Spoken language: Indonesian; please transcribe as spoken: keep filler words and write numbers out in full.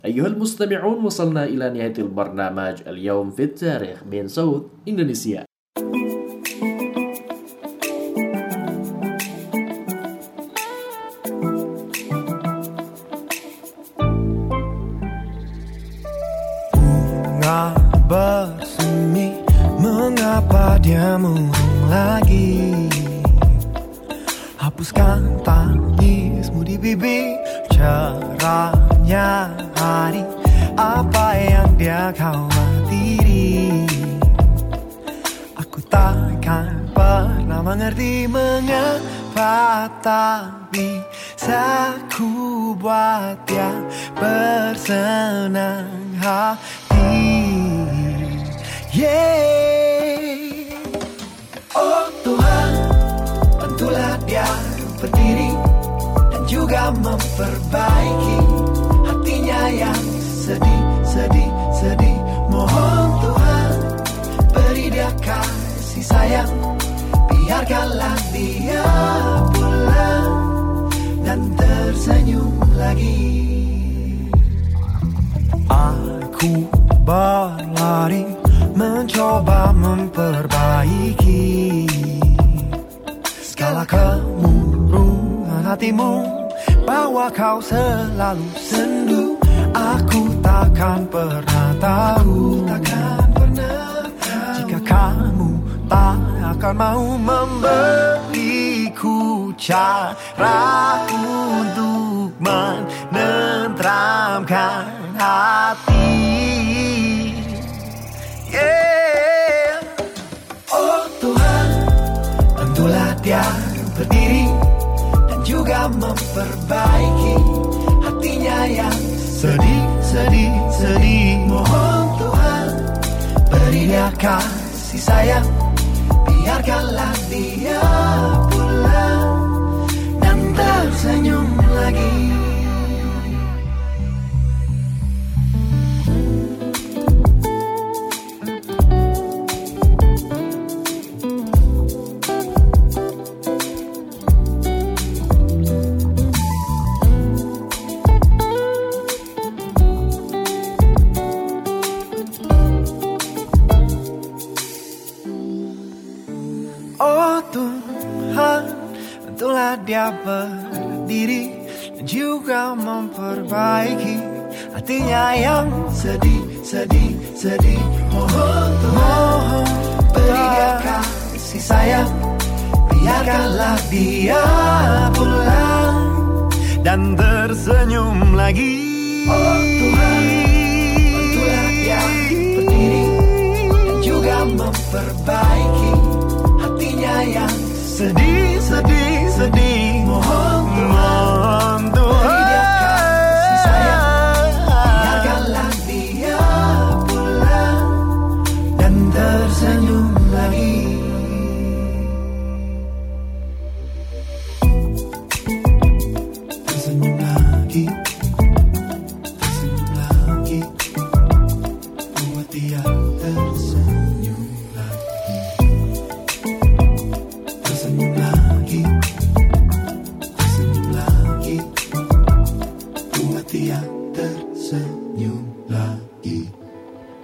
أيها المستمعون، وصلنا إلى نهاية البرنامج اليوم في التاريخ من صوت إندونيسيا. Bunga bersemi, mengapa dia murung lagi? Hapuskan tangismu di bibir, cerahnya hari, apa yang dia khawatiri? Aku takkan pernah mengerti mengapa, tak bisa ku buat dia bersenang hati. Yeah. Oh Tuhan, bantulah dia berdiri dan juga memperbaiki hatinya yang sedih, sedih, sedih. Mohon Tuhan, beri dia kasih sayang, biarkanlah dia pulang dan tersenyum lagi. Aku berlari mencoba memperbaiki segala kemurungan hatimu, bahwa kau selalu sendu. Aku takkan pernah tahu, takkan pernah tahu, jika kamu tak akan mau memberiku cara untuk menenteramkan hati. Yeah. Oh Tuhan, bantulah dia berdiri dan juga memperbaiki hatinya yang sedih, sedih, sedih. Mohon Tuhan, beri dia kasih sayang, biarkanlah dia pulang dan tersenyum lagi. Oh Tuhan, bantulah dia berdiri dan juga memperbaiki hatinya yang sedih, sedih, sedih. Mohon Tuhan, beri dia kasih sayang, biarkanlah dia pulang dan tersenyum lagi. Oh Tuhan,